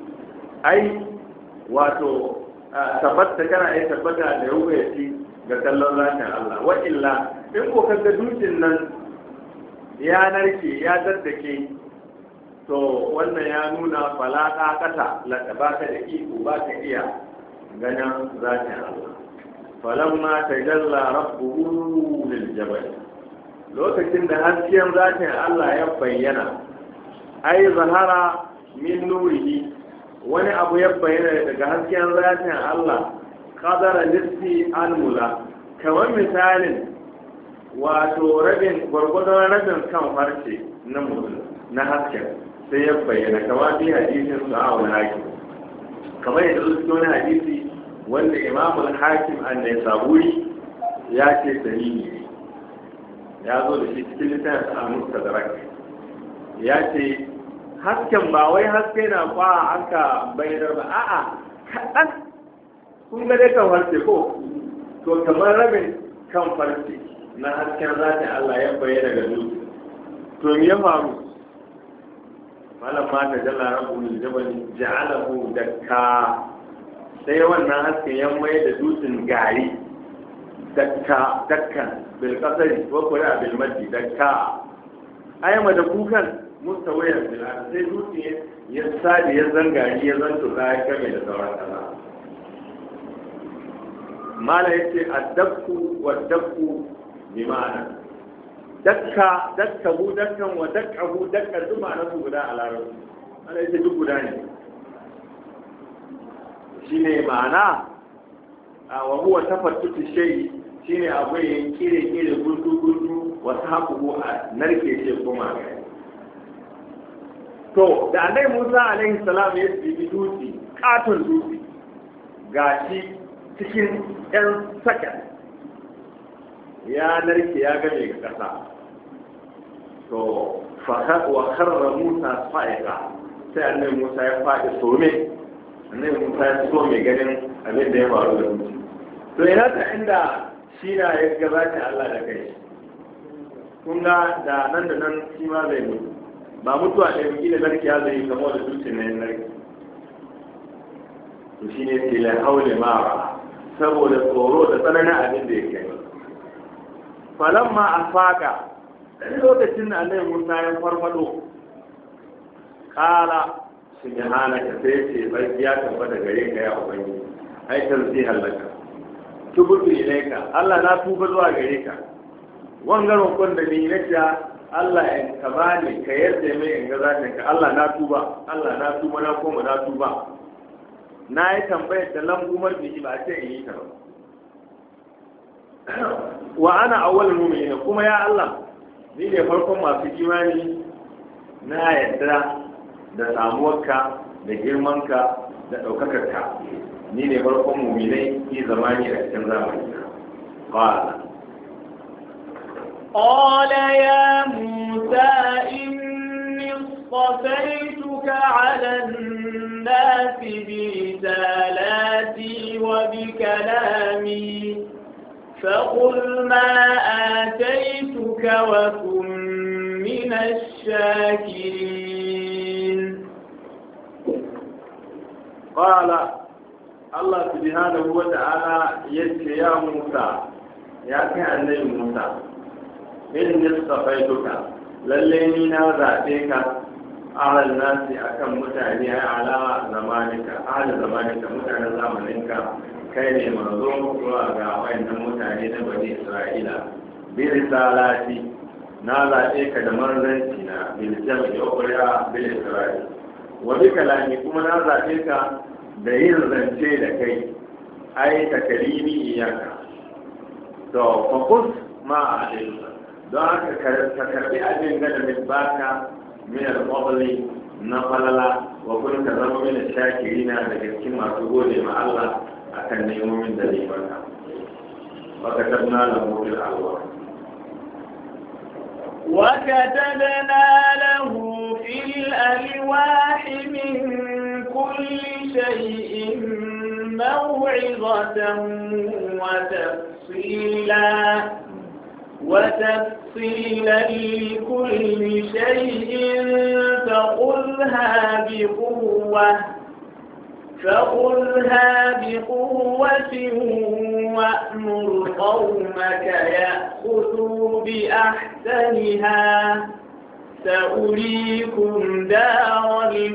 Speaker 3: ai wato tabbata kana ya tabbata da ruwayati ga kallon zatin Allah wa illa in ko kaga dutsen nan ya narke ya daddake to wannan ya nuna falaka kata la baka da iko baka iya ganin zatin Allah falamma tajalla rabbuhu lil jabal lokacin da hasken zatin Allah ya bayyana ai zahara min nurihi wani abu ya bayyana daga hasken zatin Allah qadara lissi almula kamar misalin wato rabin gwargwadon rabin kan farce na mutum na hasken sai ya bayyana kamar bi hadisin sa'awul hakim kamar yadda su wani hadisi wanda imamul hakim annai saburi ya ce sahihi ne ya zo da shi cikin littafin a mustadrak ya ce hasken ba wai haske na kwa aka bayyana ba a'a kaɗan kun ga dai kan farce ko to kamar rabin kan farce na hasken zatin Allah ya bayyana ga dutse to me ya faru malam ma ta jalla rabbul jabal ja'alahu dakka sai wannan hasken ya mai da dutsen gari dakka dakkan bil qasri wa qura bil maddi dakka ayyama da kukan mustawiyar bil sai dutsen ya sadi ya zangari ya zanto da ya kame da sauran kasa mala yace addakku wa dakku bi ma'ana dakka dakkahu dakkan wa dakkahu dakkan duk ma'ana su guda a larabci ana yace duk guda ne shine ma'ana wa huwa tafattutu shay shine abu yin kire kire gudu gudu wa sahabu a narke ce kuma to da annabi Musa alaihi salam ya bi dutse katon dutse gashi cikin yan sakan ya narke ya game ga kasa to fa wa kharra Musa fa'iqa sai annabi Musa ya faɗi some annabi Musa ya so mai ganin abin da ya faru da mutum to ina ta inda shi na ya gabata Allah da kai kun ga da nan da nan shi ma zai mutu ba mutuwa ɗaya biki da narki ya zai kamo da dutse na yin narki to shi ne tila haule mara saboda tsoro da tsananin abin da ya kai falon ma a faka ɗan lokacin da annabi Musa ya farfado kala subhanaka sai ce barki ya tabbata gare ka ya ubangiji ai tarzi halaka tubutu ilaika Allah na tuba zuwa gare ka wangan roƙon da ni na ta Allah in ka bani ka yarda mai in ga zatin ka Allah na tuba Allah na tuba na koma na tuba na yi tambayar da langumar bihi ba ce in yi ta ba wa ana awwal mu'minin kuma ya Allah ni ne farkon masu imani na yarda da samuwarka da girmanka da ɗaukakarka ni ne farkon mu'minai ki zamani a cikin zamani qala
Speaker 1: قال يا موسى إني اصطفيتك على الناس برسالاتي وبكلامي فقل ما آتيتك وكن من الشاكرين
Speaker 3: قال الله سبحانه وتعالى يسكي يا موسى يا كان موسى inni safaituka lalle ni na zaɓe ka alal nasi akan mutane ala zamanika ala zamanika mutanen zamaninka kai ne manzo zuwa ga wayannan mutane na bani isra'ila bi risalati na zaɓe ka da manzanci na bil jami'i ukhra bil isra'il wa bi kalami kuma na zaɓe ka da yin zance da kai ai ta kalimi iyaka to fa kus ma a don haka ka karbi abin gada mai baka min al-fadli na falala wa kun ka zama min shakirina daga cikin masu gode ma Allah akan nemomin da zai baka wa katabna lahu fil alwah
Speaker 1: wa katabna lahu fil alwah min kulli shay'in maw'izatan wa tafsila وتفصيلا لكل شيء فخذها بقوة فخذها بقوة وأمر قومك يأخذوا بأحسنها سأريكم دار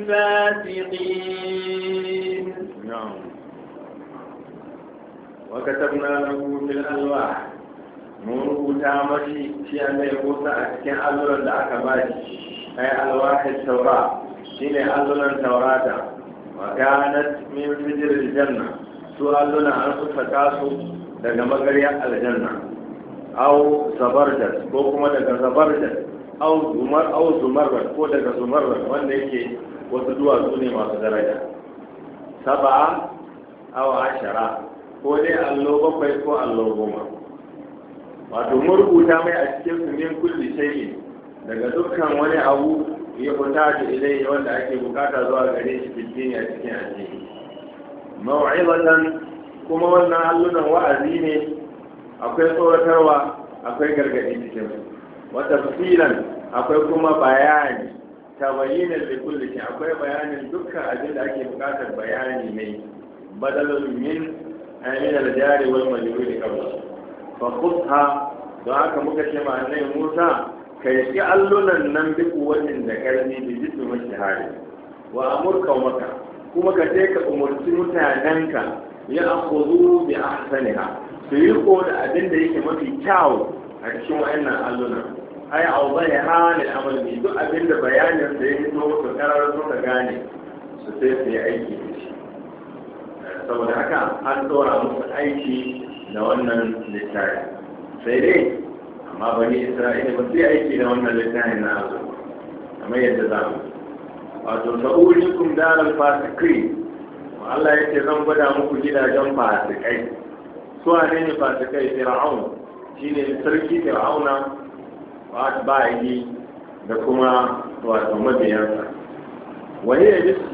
Speaker 1: الفاسقين.
Speaker 3: نعم. وكتبنا له في الألواح mun rubuta mashi shi an zai kusa a cikin alluran da aka ba shi ai alwahid taura shine alluran taurata wa kanat min fijr aljanna su alluna an suka su daga magariyar aljanna aw zabarjat ko kuma daga zabarjat aw zumar aw zumarrat ko daga zumarrat wanda yake wasu duwatsu ne masu daraja sab'a aw ashara ko dai allo bakwai ko allo goma wato mun rubuta mai a cikin su min kulli shay'in daga dukkan wani abu ya fita da ilai wanda ake bukata zuwa gare shi cikin a cikin addini mau'izatan kuma wannan allunan wa'azi ne akwai tsoratarwa akwai gargadi cikin su wa tafsilan akwai kuma bayani tabayyinan da kulli shay akwai bayanin dukkan abin da ake bukatar bayani ne badalun min amin al-jari wal majrur qabla fakhudha don haka muka ce ma annabi Musa ka yi allunan nan duk wannan da karni da jisu mashi hari wa amurka maka kuma ka je ka umurci mutanenka ya akhudhu bi ahsaniha su yi ko da abin da yake mafi kyau a cikin wayannan allunan ai awdai halil amal bi duk abin da bayanin da yake so ka karar so ka gane su sai su yi aiki da shi saboda haka an dora musu aiki da wannan littafi sai dai amma bani isra'ila ba su yi aiki da wannan littafin na azu kamar yadda za mu wato sa'urikum daral fasikai wa Allah yake zan gwada muku gidajen fasikai su ne ne fasikai fir'aun shine sarki fir'auna wa atba'i da kuma wato mabiyansa wani ya bi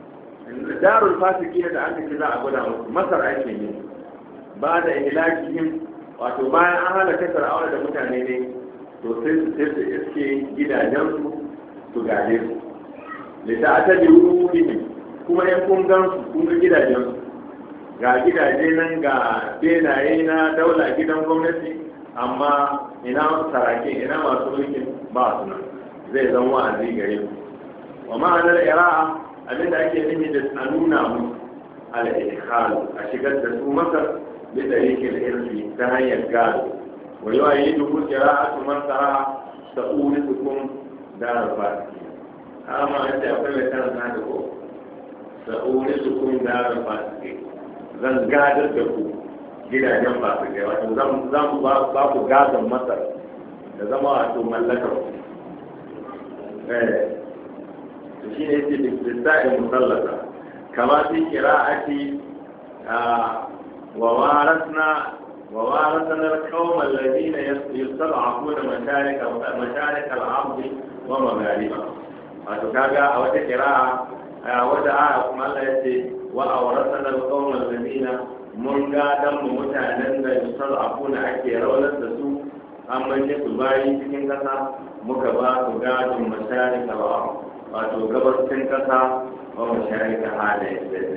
Speaker 3: darul fasiki da aka ce za a gwada muku masar ake yi ba da ilakihim wato bayan an halaka fir'auna da mutane ne to sai su sai su iske gidajensu su gaje su lita ta biyu bihim kuma yan kun gan su kun ga gidajensu ga gidaje nan ga benaye na daula gidan gwamnati amma ina sarake ina masu mulkin ba su nan zai zama wa'azi gare ku wa ma'anar ira'a abinda ake nufi da a nuna mu al-idkhal a shigar da su masar bi tariqil irsi ta hanyar gado wa yu'ayyidu qira'atu man qara'a sa'ulitukum dar fasiki amma an ce akwai mai karanta da ko sa'ulitukum dar fasiki zan gadar da ku gidajen fasiki wato zan zan ba ku gadon masar da zama wato mallakar eh shi ne yake bisa'in musallata kama fi qira'ati wa warasna wa warasna al-qawm alladhina yastad'afuna masharik masharik al-ard wa maghariba wato kaga a wata qira'a wata aya kuma Allah yace wa awrasna al-qawm alladhina mun gadan mu mutanen da yastad'afuna ake rawar da su an manje su bayi cikin kasa muka ba su gadon masharik al-ard wato gabashin kasa wa masharik hada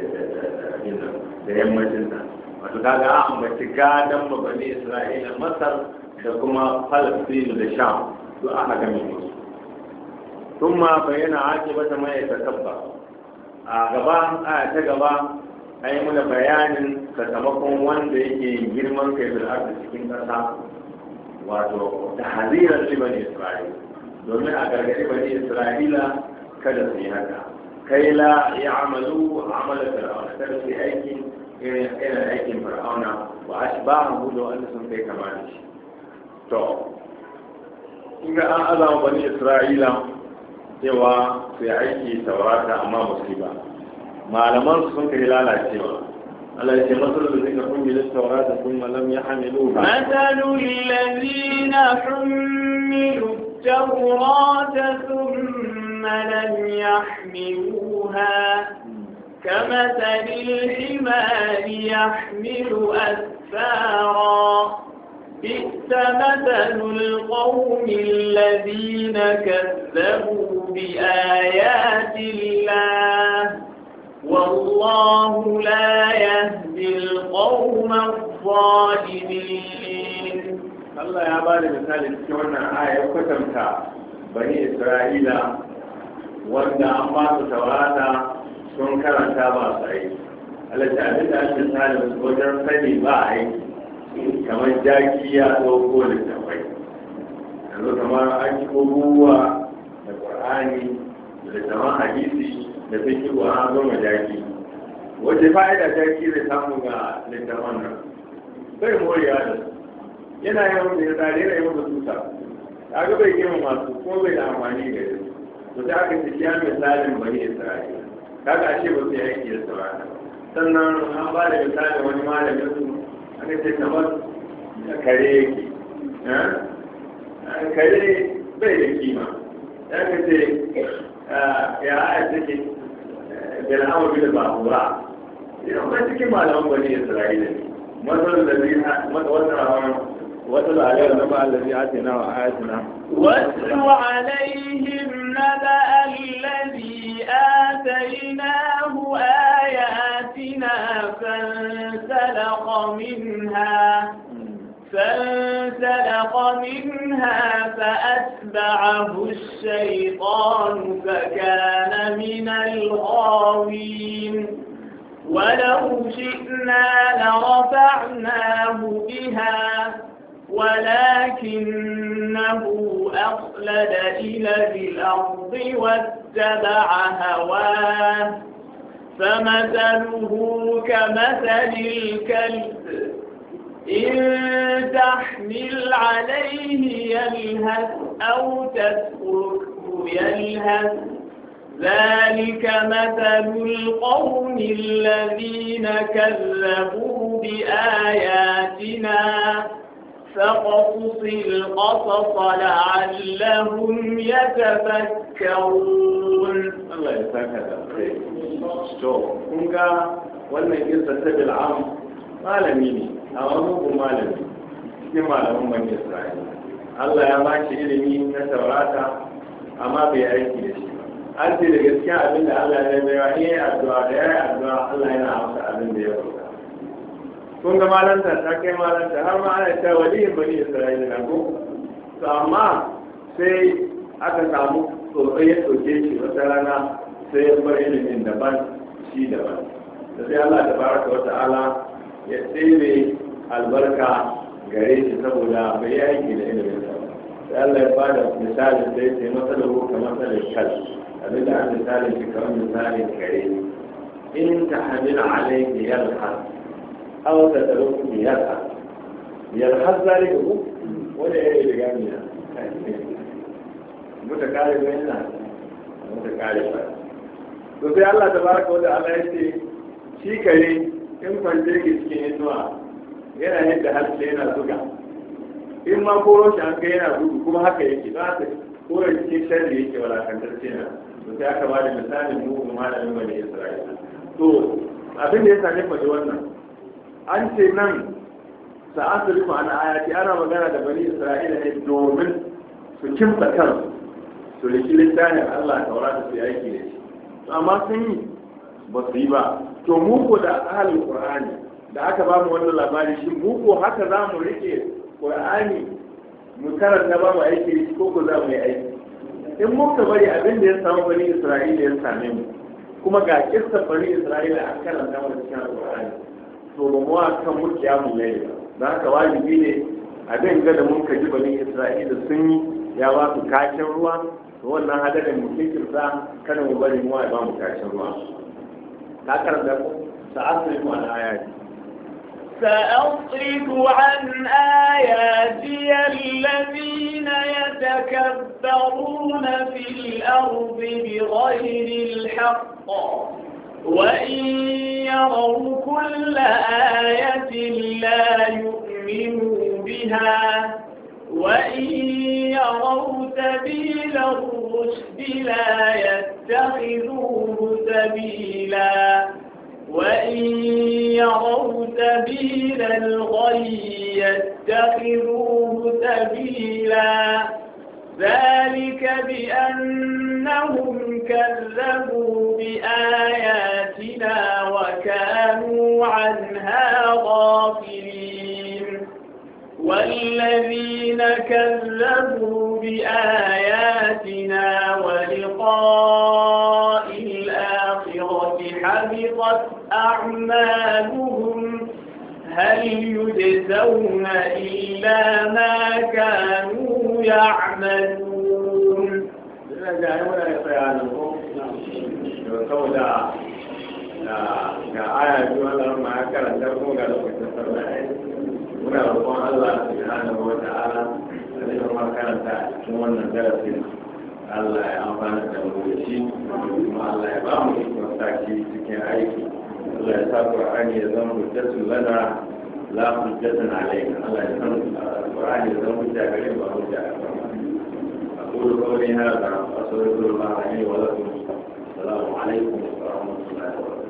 Speaker 3: da yammacin ta wato kaga an ambaci gadon mabani Isra'ila Masar da kuma Palestine da Sham duk aka game musu ثم بين عاقبة ما يتكبر a gaba a ta gaba a yi mana bayanin sakamakon wanda yake girman kai da arzi cikin ƙasa wato da hazirar liban isra'ila domin a gargaɗi bani isra'ila kada su yi haka kai la ya amalu amalar fir'auna kada su yi aikin irin aikin fir'auna wa ashbahu da wanda sun kai kama da shi to in ga an azama bani isra'ila cewa su yi aiki taurata amma musiba malaman sun kai lalacewa Allah ya ce masalul ladina humilu tawrata thumma lam yahmiluha
Speaker 1: masalul ladina humilu tawrata thumma lam yahmiluha kamathali al-himari yahmilu asfara بئس مثل القوم الذين كذبوا بآيات الله والله لا يهدي القوم الظالمين.
Speaker 3: الله يا بالي مثال كنا آية كتمتا بني إسرائيل وأن أمات توراتا sun karanta ba su aiki. Allah ta abin da ake misali wajen sani ba aiki. Kamar jaki ya ɗauko littafai yanzu kamar an ci kogowa da ƙwar'ani da littafan hadisi da ta ki ƙwara zama jaki wace fa'ida jaki zai samu ga littafan nan bai moriya da su yana yawan da ya tsari yana yawan da tuta ta ga bai girma masu ko bai da amfani ga su to ta aka ci ya misalin bani isra'ila kaga ashe ba su yi aiki da saurata sannan an ba da misalin wani malamin su aka ce kamar kare yake kare bai da kima ya ka ce ya aya take bil'amur bil ba'ura idan ba cikin malaman bani isra'ila ne matsalar da zai mata wata al'ayar na ba allazi atina wa ayatina
Speaker 1: واتل عليهم نبأ الذي آتيناه آياتنا فانسلخ منها فانسلخ منها فأتبعه الشيطان فكان من الغاوين ولو شئنا لرفعناه بها ولكنه أخلد إلى الأرض واتبع هواه فمثله كمثل الكلب إن تحمل عليه يلهث أو تتركه يلهث ذلك مثل القوم الذين كذبوا بآياتنا فقصص القصص لعلهم يتفكرون.
Speaker 3: الله يسعدك. شوف، كونغا ولا قصة بالعام malami ne a wani hukun malami cikin malamin bani Isra'ila. Allah ya ba shi ilimi na taurata amma bai aiki da shi ba. An ce da gaskiya abin da Allah ya bai wa iya addu'a da ya yi addu'a Allah yana amsa abin da ya roƙa. Kun ga malanta ta kai malanta har ma ana ta waliyin bani Isra'ila na ko? To amma sai aka samu tsotso ya ɗauke shi wata rana sai ya bar ilimin daban shi daban. Da sai Allah ta baraka wa ta'ala ya tsere albarka gare shi saboda bai yi aiki da ilimin sa sai Allah ya bada misalin da yake masalahu kamar misalin kal abin da an misalin shi kamar misalin kare in ta hamila alayhi yalhas aw tatruku yalhas yalhas zalika ko wanda ya yi riga mina muta kare bayan nan muta kare ba to sai Allah tabaraka wa ta'ala ya ce shi kare in kwanje ke cikin inuwa yana yadda harshe yana zuga in ma koro shi an kai yana gudu kuma haka yake ba haka koro cikin sharri yake walakantacce na to sai aka ba da misalin mugun malamin bani Isra'ila to abin da ya same mu da wannan an ce nan sa'asrifu an ayati ana magana da bani Isra'ila ne domin su kimta kansu su riki littafin Allah taurata su yi aiki da shi amma sun yi ba su yi ba to mu ko da ahalin Qur'ani da aka ba mu wannan labari shi mu ko haka za mu rike Qur'ani mu karanta ba mu aiki da shi ko ko za mu yi aiki in muka bari abin da ya samu bani Isra'ila ya same mu kuma ga kissa bani Isra'ila an karanta mu cikin Qur'ani to ba mu kan mu kiyamu ne ba haka wajibi ne abin ga da mun kaji bani Isra'ila sun yi ya ba su kashin ruwa to wannan hadarin mu kirsa kada mu bari mu ba mu kashin ruwa ka karanta ko sa'asrifu an ayati
Speaker 1: سأصرف عن آياتي الذين يتكبرون في الأرض بغير الحق وإن يروا كل آية لا يؤمنوا بها وإن يروا سبيل الرشد لا يتخذوه سبيلا وإن يروا سبيل الغي يتخذوه سبيلا ذلك بأنهم كذبوا بآياتنا وكانوا عنها غافلين والذين كذبوا بآياتنا ولقاء الآخرة حبطت أعمالهم هل يجزون إلا ما كانوا يعملون
Speaker 3: ga aya biyu Allah ma ya karanta ko ga lokacin sallah muna roƙon Allah subhanahu wa ta'ala da ya ma karanta cikin wannan darasin Allah ya amfana da mu da shi kuma Allah ya ba mu ikon saki cikin aiki Allah ya sa Qur'ani ya zama hujjatun lana la hujjatan alayna Allah ya san Qur'ani ya zama hujja gare mu ba hujja أقول قولي هذا وأستغفر الله لي ولكم السلام عليكم ورحمة الله وبركاته